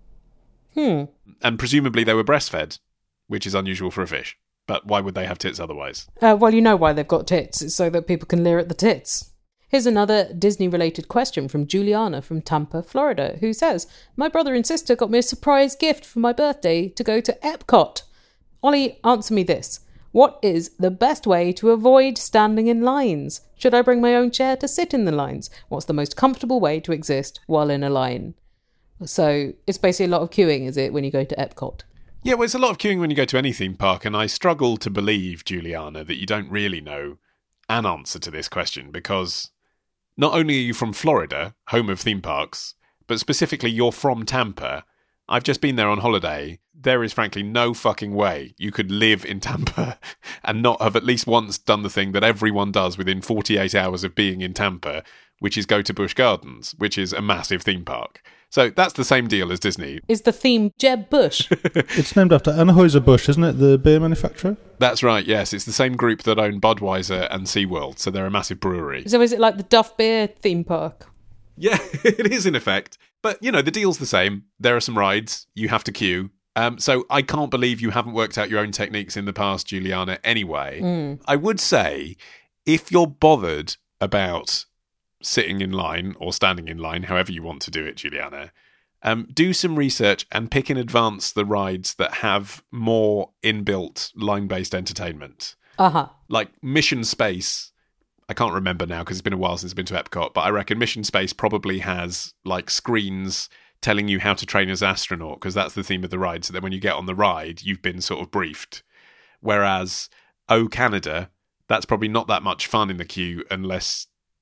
And presumably they were breastfed, which is unusual for a fish. But why would they have tits otherwise? Well, you know why they've got tits. It's so that people can leer at the tits. Here's another Disney-related question from Juliana from Tampa, Florida, who says, my brother and sister got me a surprise gift for my birthday to go to Epcot. Ollie, answer me this. What is the best way to avoid standing in lines? Should I bring my own chair to sit in the lines? What's the most comfortable way to exist while in a line? So it's basically a lot of queuing, is it, when you go to Epcot? Yeah, well, it's a lot of queuing when you go to any theme park, and I struggle to believe, Juliana, that you don't really know an answer to this question, because not only are you from Florida, home of theme parks, but specifically you're from Tampa. I've just been there on holiday. There is frankly no fucking way you could live in Tampa and not have at least once done the thing that everyone does within 48 hours of being in Tampa, which is go to Busch Gardens, which is a massive theme park. So that's the same deal as Disney. Is the theme Jeb Bush? It's named after Anheuser-Busch, isn't it? The beer manufacturer? That's right, yes. It's the same group that own Budweiser and SeaWorld, so they're a massive brewery. So is it like the Duff Beer theme park? Yeah, it is in effect. But, you know, the deal's the same. There are some rides. You have to queue. So I can't believe you haven't worked out your own techniques in the past, Juliana, anyway. I would say, if you're bothered about sitting in line or standing in line, however you want to do it, Juliana, do some research and pick in advance the rides that have more inbuilt line-based entertainment. Like Mission Space, I can't remember now because it's been a while since I've been to Epcot, but I reckon Mission Space probably has like screens telling you how to train as an astronaut, because that's the theme of the ride, so that when you get on the ride, you've been sort of briefed. Whereas O Canada, that's probably not that much fun in the queue unless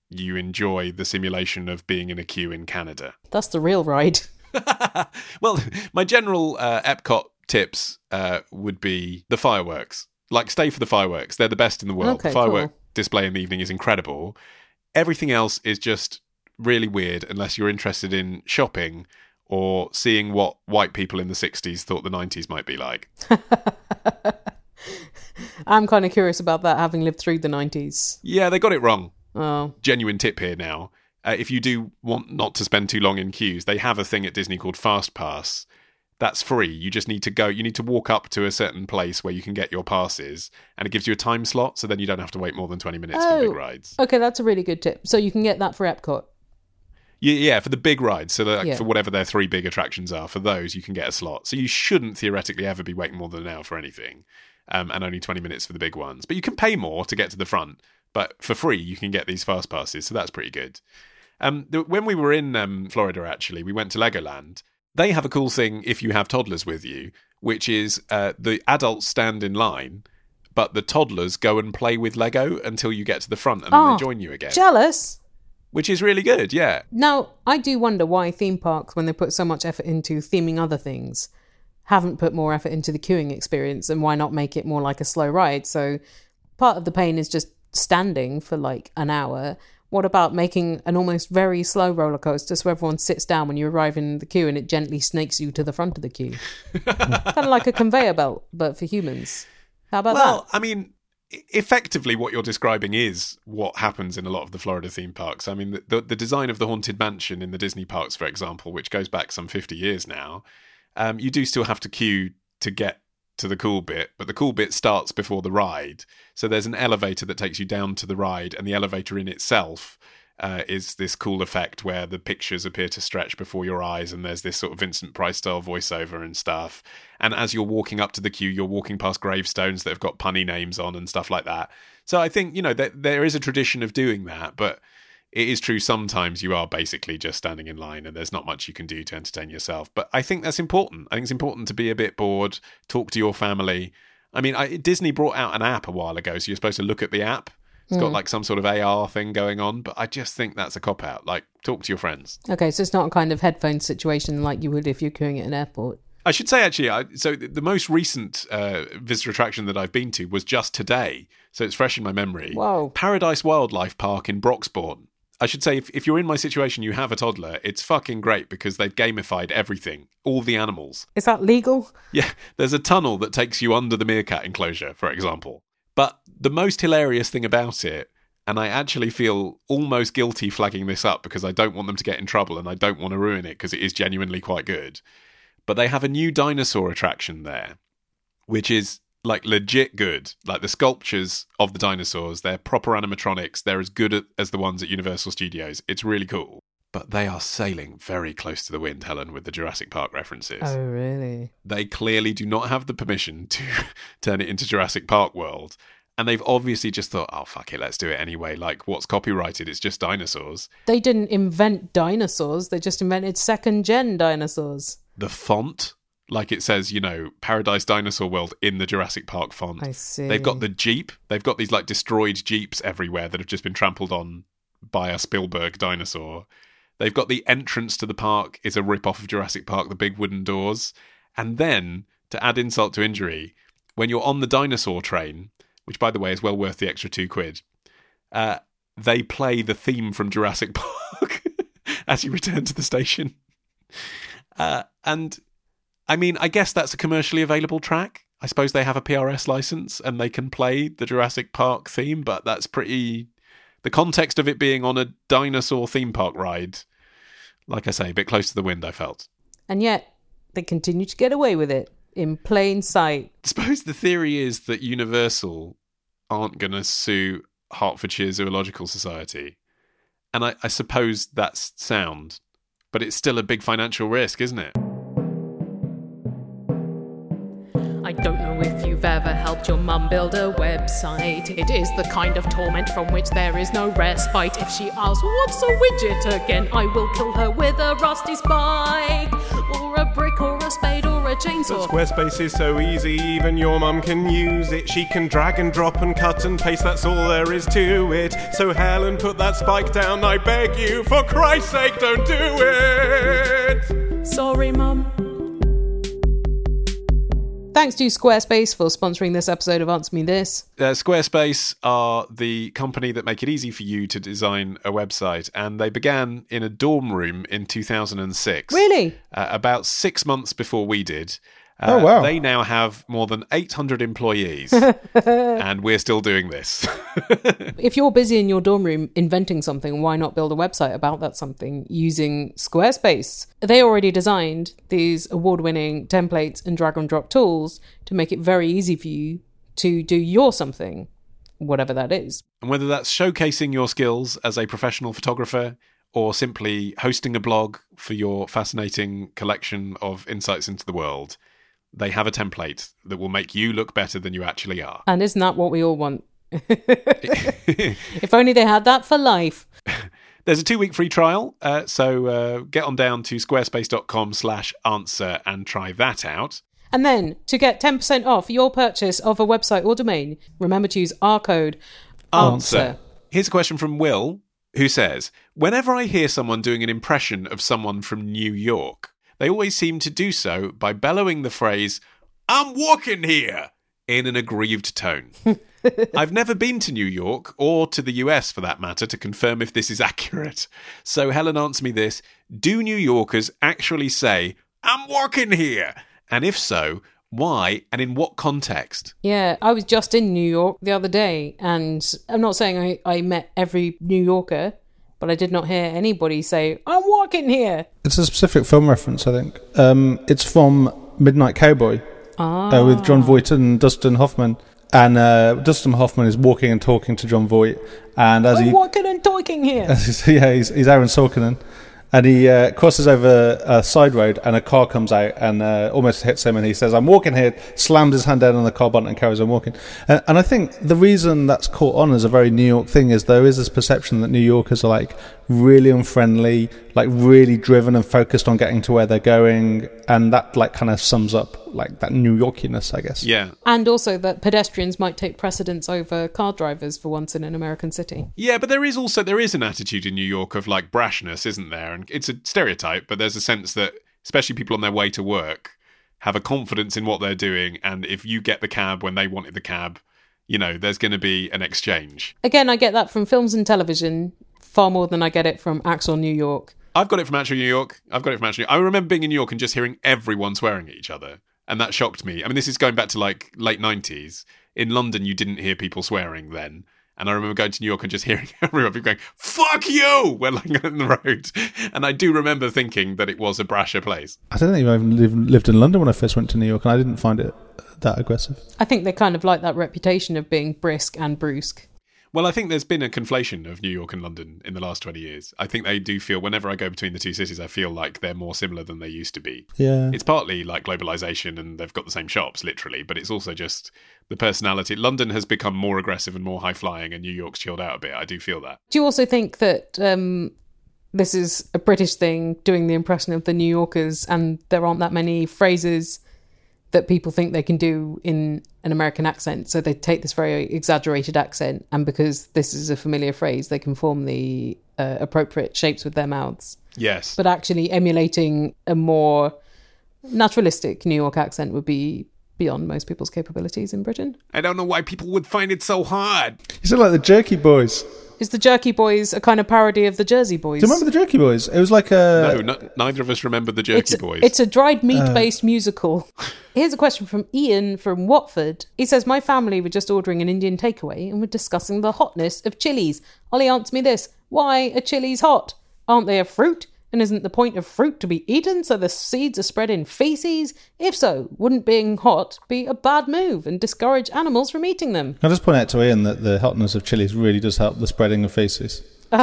you enjoy the simulation of being in a queue in Canada. That's the real ride. Well, my general Epcot tips would be the fireworks. Like, stay for the fireworks. They're the best in the world. Okay, the firework cool. display in the evening is incredible. Everything else is just really weird unless you're interested in shopping or seeing what white people in the 60s thought the 90s might be like. I'm kind of curious about that, having lived through the 90s. Yeah, they got it wrong. Oh. Genuine tip here now. If you do want not to spend too long in queues, they have a thing at Disney called Fast Pass. That's free. You just need to go. You need to walk up to a certain place where you can get your passes, and it gives you a time slot, so then you don't have to wait more than 20 minutes for the big rides. Okay, that's a really good tip. So you can get that for Epcot. Yeah, for the big rides. So for whatever their 3 big attractions are, for those, you can get a slot. So you shouldn't theoretically ever be waiting more than an hour for anything, and only 20 minutes for the big ones. But you can pay more to get to the front. But for free, you can get these fast passes, so that's pretty good. When we were in Florida, actually, we went to Legoland. They have a cool thing if you have toddlers with you, which is the adults stand in line, but the toddlers go and play with Lego until you get to the front, and then they join you again. Jealous. Which is really good, yeah. Now, I do wonder why theme parks, when they put so much effort into theming other things, haven't put more effort into the queuing experience, and why not make it more like a slow ride? So part of the pain is just standing for like an hour. What about making an almost very slow roller coaster so everyone sits down when you arrive in the queue and it gently snakes you to the front of the queue? Kind of like a conveyor belt, but for humans. How about that? Well, I mean, effectively what you're describing is what happens in a lot of the Florida theme parks. I mean, the design of the Haunted Mansion in the Disney parks, for example, which goes back some 50 years now, you do still have to queue to get to the cool bit, but the cool bit starts before the ride. So there's an elevator that takes you down to the ride, and the elevator in itself is this cool effect where the pictures appear to stretch before your eyes, and there's this sort of Vincent Price style voiceover and stuff. And as you're walking up to the queue, you're walking past gravestones that have got punny names on and stuff like that. So I think, there is a tradition of doing that, but it is true sometimes you are basically just standing in line and there's not much you can do to entertain yourself. But I think that's important. I think it's important to be a bit bored, talk to your family. I mean, Disney brought out an app a while ago, so you're supposed to look at the app. It's got like some sort of AR thing going on, but I just think that's a cop-out. Like, talk to your friends. Okay, so it's not a kind of headphone situation like you would if you're queuing at an airport. I should say, actually, so the most recent visitor attraction that I've been to was just today, so it's fresh in my memory. Whoa. Paradise Wildlife Park in Broxbourne. I should say, if you're in my situation, you have a toddler, it's fucking great because they've gamified everything, all the animals. Is that legal? Yeah, there's a tunnel that takes you under the meerkat enclosure, for example. But the most hilarious thing about it, and I actually feel almost guilty flagging this up because I don't want them to get in trouble and I don't want to ruin it because it is genuinely quite good, but they have a new dinosaur attraction there, which is like legit good. Like the sculptures of the dinosaurs, they're proper animatronics. They're as good as the ones at Universal Studios. It's really cool. But they are sailing very close to the wind, Helen, with the Jurassic Park references. Oh, really? They clearly do not have the permission to turn it into Jurassic Park World. And they've obviously just thought, oh, fuck it, let's do it anyway. Like, what's copyrighted? It's just dinosaurs. They didn't invent dinosaurs. They just invented second-gen dinosaurs. The font, like it says, Paradise Dinosaur World in the Jurassic Park font. I see. They've got the Jeep. They've got these, like, destroyed Jeeps everywhere that have just been trampled on by a Spielberg dinosaur. They've got the entrance to the park is a rip-off of Jurassic Park, the big wooden doors. And then, to add insult to injury, when you're on the dinosaur train, which, by the way, is well worth the extra £2, they play the theme from Jurassic Park as you return to the station. And, I mean, I guess that's a commercially available track. I suppose they have a PRS license and they can play the Jurassic Park theme, but that's pretty... The context of it being on a dinosaur theme park ride, like I say, a bit close to the wind, I felt. And yet, they continue to get away with it in plain sight. I suppose the theory is that Universal aren't going to sue Hertfordshire Zoological Society. And I suppose that's sound, but it's still a big financial risk, isn't it? I don't know if you've ever helped your mum build a website. It is the kind of torment from which there is no respite. If she asks, what's a widget again? I will kill her with a rusty spike, or a brick, or a spade, or a a chainsaw. But Squarespace is so easy, even your mum can use it. She can drag and drop and cut and paste, that's all there is to it. So Helen, put that spike down, I beg you, for Christ's sake, don't do it! Sorry, Mum. Thanks to Squarespace for sponsoring this episode of Answer Me This. Squarespace are the company that make it easy for you to design a website, and they began in a dorm room in 2006. Really? About 6 months before we did. Oh, wow. They now have more than 800 employees, and we're still doing this. If you're busy in your dorm room inventing something, why not build a website about that something using Squarespace? They already designed these award-winning templates and drag-and-drop tools to make it very easy for you to do your something, whatever that is. And whether that's showcasing your skills as a professional photographer or simply hosting a blog for your fascinating collection of insights into the world, they have a template that will make you look better than you actually are. And isn't that what we all want? If only they had that for life. There's a 2-week free trial, so get on down to squarespace.com/answer and try that out. And then, to get 10% off your purchase of a website or domain, remember to use our code ANSWER. Here's a question from Will, who says, whenever I hear someone doing an impression of someone from New York, they always seem to do so by bellowing the phrase, "I'm walking here," in an aggrieved tone. I've never been to New York, or to the US for that matter, to confirm if this is accurate. So Helen, answer me this. Do New Yorkers actually say, "I'm walking here"? And if so, why and in what context? Yeah, I was just in New York the other day, and I'm not saying I met every New Yorker, but I did not hear anybody say, "I'm walking here." It's a specific film reference, I think. It's from Midnight Cowboy with John Voight and Dustin Hoffman. And Dustin Hoffman is walking and talking to John Voight. And as I'm walking and talking here. He's Aaron Sorkin. And he crosses over a side road, and a car comes out and almost hits him, and he says, "I'm walking here," slams his hand down on the car bonnet and carries on walking. And I think the reason that's caught on as a very New York thing is there is this perception that New Yorkers are like really unfriendly, like really driven and focused on getting to where they're going, and that like kind of sums up like that New Yorkiness, I guess. Yeah. And also that pedestrians might take precedence over car drivers for once in an American city. Yeah, but there is an attitude in New York of like brashness, isn't there? And it's a stereotype, but there's a sense that especially people on their way to work have a confidence in what they're doing, and if you get the cab when they wanted the cab, you know, there's going to be an exchange. Again, I get that from films and television far more than I get it from actual New York. I've got it from actual New York. I remember being in New York and just hearing everyone swearing at each other. And that shocked me. I mean, this is going back to like late 90s. In London, you didn't hear people swearing then. And I remember going to New York and just hearing everyone going, "Fuck you!" when like on the road. And I do remember thinking that it was a brasher place. I don't think I even lived in London when I first went to New York, and I didn't find it that aggressive. I think they kind of like that reputation of being brisk and brusque. Well, I think there's been a conflation of New York and London in the last 20 years. I think they do feel, whenever I go between the two cities, I feel like they're more similar than they used to be. Yeah. It's partly like globalization and they've got the same shops, literally, but it's also just the personality. London has become more aggressive and more high-flying, and New York's chilled out a bit. I do feel that. Do you also think that this is a British thing, doing the impression of the New Yorkers, and there aren't that many phrases that people think they can do in an American accent, so they take this very exaggerated accent, and because this is a familiar phrase, they can form the appropriate shapes with their mouths. Yes. But actually emulating a more naturalistic New York accent would be beyond most people's capabilities in Britain. I don't know why people would find it so hard. You sound like the Jerky Boys. Is the Jerky Boys a kind of parody of the Jersey Boys? Do you remember the Jerky Boys? It was like a... No, neither of us remember the Jerky Boys. It's a dried meat-based musical. Here's a question from Ian from Watford. He says, "My family were just ordering an Indian takeaway and were discussing the hotness of chilies. Ollie, answer me this. Why are chilies hot? Aren't they a fruit? And isn't the point of fruit to be eaten so the seeds are spread in feces? If so, wouldn't being hot be a bad move and discourage animals from eating them?" I'll just point out to Ian that the hotness of chilies really does help the spreading of feces.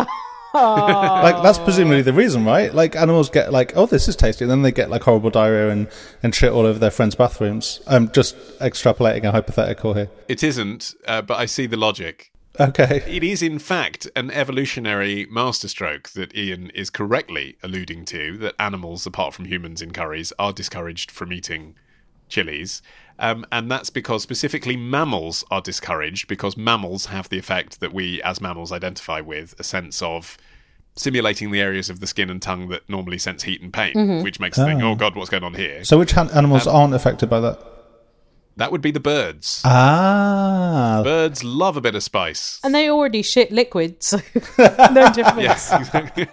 Like, that's presumably the reason, right? Like, animals get like, "Oh, this is tasty," and then they get like horrible diarrhea and shit all over their friends' bathrooms. I'm just extrapolating a hypothetical here. It isn't, but I see the logic. Okay. It is, in fact, an evolutionary masterstroke that Ian is correctly alluding to, that animals, apart from humans in curries, are discouraged from eating chilies. And that's because specifically mammals are discouraged, because mammals have the effect that we, as mammals, identify with, a sense of simulating the areas of the skin and tongue that normally sense heat and pain, which makes us think, oh God, what's going on here? So which animals aren't affected by that? That would be the birds. Ah. Birds love a bit of spice. And they already shit liquid, so no difference. Yes, exactly.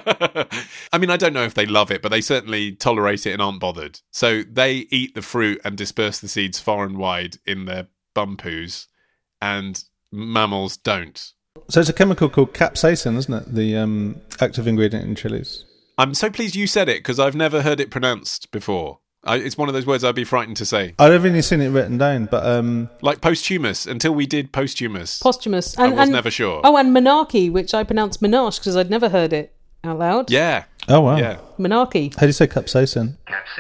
I mean, I don't know if they love it, but they certainly tolerate it and aren't bothered. So they eat the fruit and disperse the seeds far and wide in their bum poos, and mammals don't. So it's a chemical called capsaicin, isn't it? The active ingredient in chilies. I'm so pleased you said it, because I've never heard it pronounced before. It's one of those words I'd be frightened to say. I've only seen it written down, but... Like posthumous, until we did posthumous. Posthumous. I was never sure. Oh, and monarchy, which I pronounced menage, because I'd never heard it out loud. Yeah. Oh, wow. Yeah. Monarchy. How do you say capsaicin?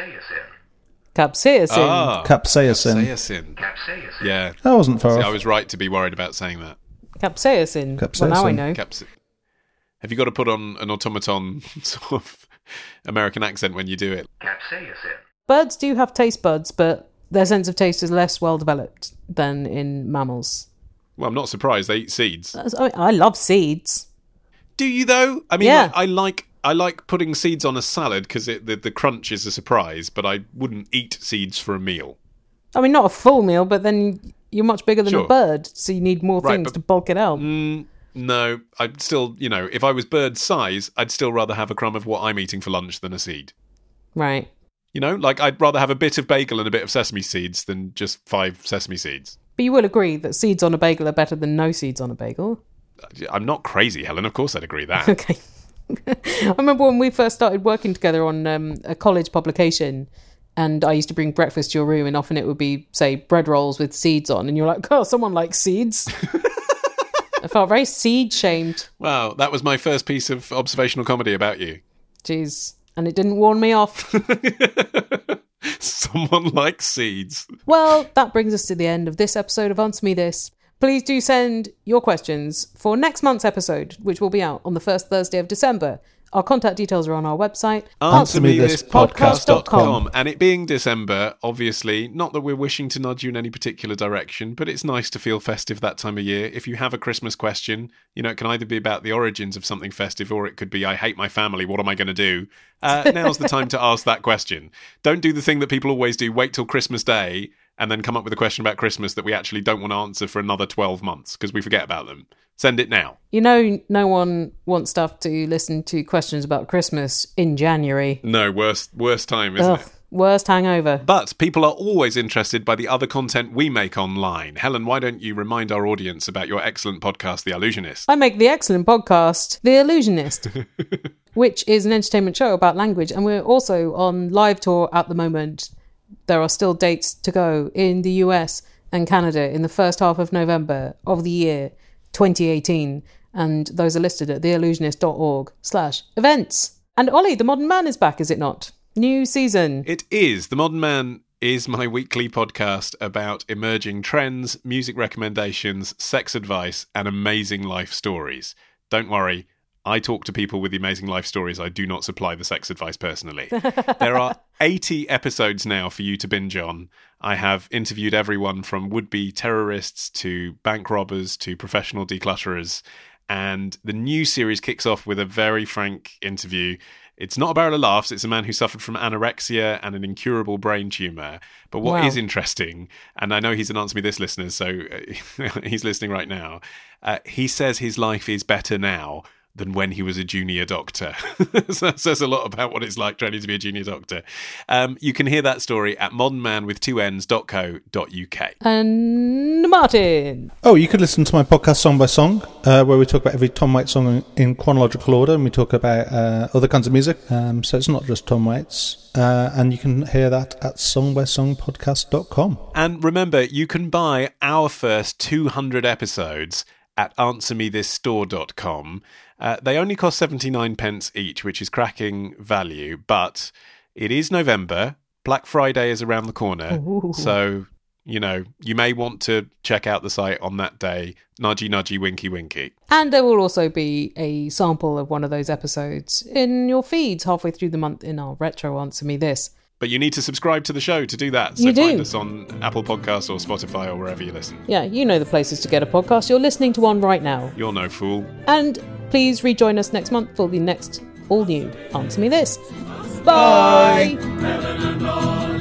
Capsaicin. Ah, Capsaicin. Capsaicin. Yeah. That wasn't far See, off. I was right to be worried about saying that. Capsaicin. Well, now I know. Have you got to put on an automaton sort of American accent when you do it? Capsaicin. Birds do have taste buds, but their sense of taste is less well developed than in mammals. Well, I'm not surprised. They eat seeds. I love seeds. Do you, though? I mean, Yeah. I like putting seeds on a salad because the crunch is a surprise, but I wouldn't eat seeds for a meal. I mean, not a full meal, but then you're much bigger than Sure. a bird, so you need more Right, things but- to bulk it out. No, I'd still, if I was bird size, I'd still rather have a crumb of what I'm eating for lunch than a seed. Right. Like I'd rather have a bit of bagel and a bit of sesame seeds than just 5 sesame seeds. But you will agree that seeds on a bagel are better than no seeds on a bagel. I'm not crazy, Helen. Of course I'd agree that. Okay. I remember when we first started working together on a college publication, and I used to bring breakfast to your room, and often it would be, say, bread rolls with seeds on, and you're like, oh, someone likes seeds. I felt very seed-shamed. Wow, that was my first piece of observational comedy about you. Jeez. And it didn't warn me off. Someone likes seeds. Well, that brings us to the end of this episode of Answer Me This. Please do send your questions for next month's episode, which will be out on the first Thursday of December. Our contact details are on our website, AnswerMeThisPodcast.com. And it being December, obviously, not that we're wishing to nudge you in any particular direction, but it's nice to feel festive that time of year. If you have a Christmas question, it can either be about the origins of something festive, or it could be, I hate my family, what am I going to do? Now's the time to ask that question. Don't do the thing that people always do, wait till Christmas Day, and then come up with a question about Christmas that we actually don't want to answer for another 12 months, because we forget about them. Send it now. No one wants stuff to listen to questions about Christmas in January. No, worst time, isn't it? Worst hangover. But people are always interested by the other content we make online. Helen, why don't you remind our audience about your excellent podcast, The Allusionist? I make the excellent podcast, The Illusionist, which is an entertainment show about language, and we're also on live tour at the moment. There are still dates to go in the US and Canada in the first half of November of the year 2018, and those are listed at theillusionist.org/events. And Ollie, The Modern Man is back, is it not? New season. It is. The Modern Man is my weekly podcast about emerging trends, music recommendations, sex advice, and amazing life stories. Don't worry, I talk to people with the amazing life stories. I do not supply the sex advice personally. There are 80 episodes now for you to binge on. I have interviewed everyone from would-be terrorists to bank robbers to professional declutterers. And the new series kicks off with a very frank interview. It's not a barrel of laughs. It's a man who suffered from anorexia and an incurable brain tumour. But what is interesting, and I know he's an Answer Me This listener, so he's listening right now, he says his life is better now than when he was a junior doctor. So that says a lot about what it's like training to be a junior doctor. You can hear that story at modernmanwith2ns.co.uk. And Martin. Oh, you could listen to my podcast Song by Song, where we talk about every Tom Waits song in chronological order, and we talk about other kinds of music. So it's not just Tom Waits. And you can hear that at songbysongpodcast.com. And remember, you can buy our first 200 episodes at answermethisstore.com. They only cost 79p each, which is cracking value, but it is November. Black Friday is around the corner. Ooh. So you know, you may want to check out the site on that day. Nudgy, nudgy, winky, winky. And there will also be a sample of one of those episodes in your feeds halfway through the month in our Retro Answer Me This. But you need to subscribe to the show to do that. So You do. find us on Apple Podcasts or Spotify or wherever you listen. Yeah, you know the places to get a podcast. You're listening to one right now. You're no fool. And please rejoin us next month for the next all-new Answer Me This. Bye! Helen and Ollie.